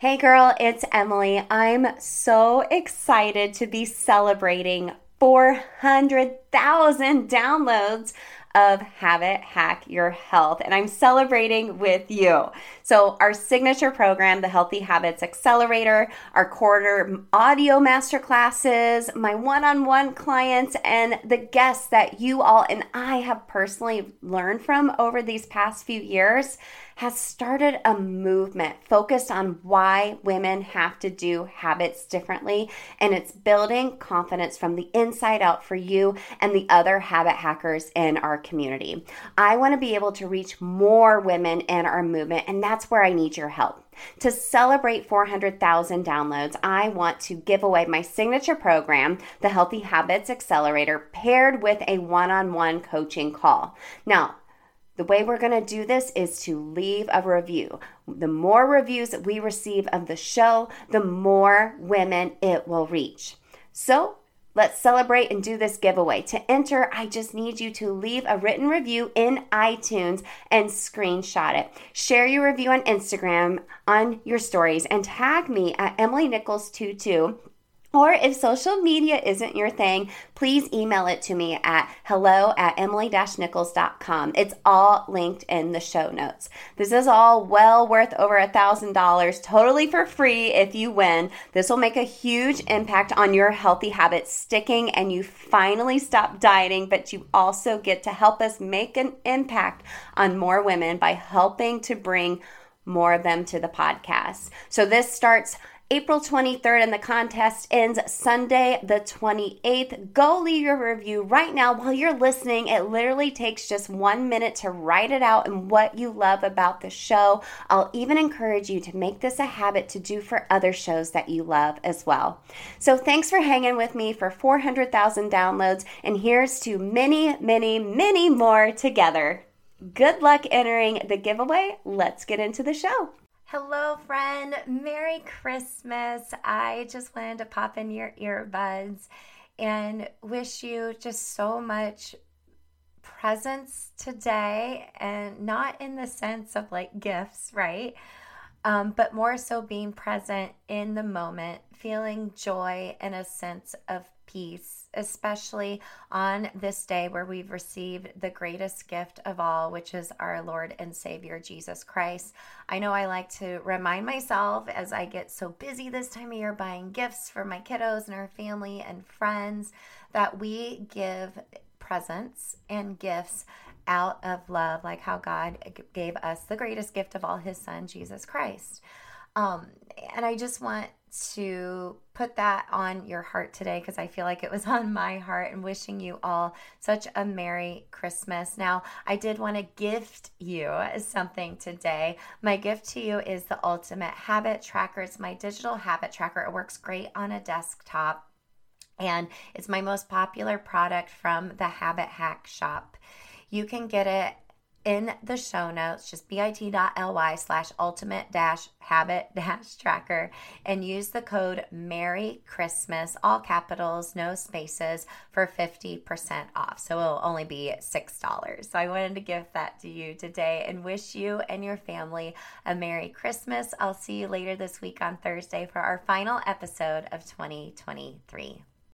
Hey girl, it's Emily. I'm so excited to be celebrating 400,000 downloads of Habit Hack Your Health, and I'm celebrating with you. So our signature program, the Healthy Habits Accelerator, our quarter audio masterclasses, my one-on-one clients, and the guests that you all and I have personally learned from over these past few years has started a movement focused on why women have to do habits differently, and it's building confidence from the inside out for you and the other habit hackers in our community. I want to be able to reach more women in our movement, and that's where I need your help. To celebrate 400,000 downloads, I want to give away my signature program, the Healthy Habits Accelerator, paired with a one-on-one coaching call. Now, the way we're going to do this is to leave a review. The more reviews that we receive of the show, the more women it will reach. So let's celebrate and do this giveaway. To enter, I just need you to leave a written review in iTunes and screenshot it. Share your review on Instagram on your stories and tag me at Emily Nichols22. Or if social media isn't your thing, please email it to me at hello@emily-nichols.com. It's all linked in the show notes. This is all well worth over $1,000, totally for free if you win. This will make a huge impact on your healthy habits sticking and you finally stop dieting, but you also get to help us make an impact on more women by helping to bring more of them to the podcast. So this starts April 23rd, and the contest ends Sunday the 28th. Go leave your review right now while you're listening. It literally takes just 1 minute to write it out and what you love about the show. I'll even encourage you to make this a habit to do for other shows that you love as well. So thanks for hanging with me for 400,000 downloads, and here's to many, many, many more together. Good luck entering the giveaway. Let's get into the show. Hello, friend. Merry Christmas. I just wanted to pop in your earbuds and wish you just so much presence today, and not in the sense of like gifts, right? But more so being present in the moment, feeling joy and a sense of peace, especially on this day where we've received the greatest gift of all, which is our Lord and Savior, Jesus Christ. I know I like to remind myself as I get so busy this time of year buying gifts for my kiddos and our family and friends that we give presents and gifts out of love, like how God gave us the greatest gift of all, his son, Jesus Christ. And I just want to put that on your heart today because I feel like it was on my heart, and wishing you all such a Merry Christmas. Now, I did want to gift you something today. My gift to you is the Ultimate Habit Tracker. It's my digital habit tracker. It works great on a desktop, and it's my most popular product from the Habit Hack shop. You can get it in the show notes, just bit.ly/ultimate-habit-tracker, and use the code Merry Christmas, all capitals, no spaces, for 50% off. So it'll only be $6. So I wanted to give that to you today and wish you and your family a Merry Christmas. I'll see you later this week on Thursday for our final episode of 2023.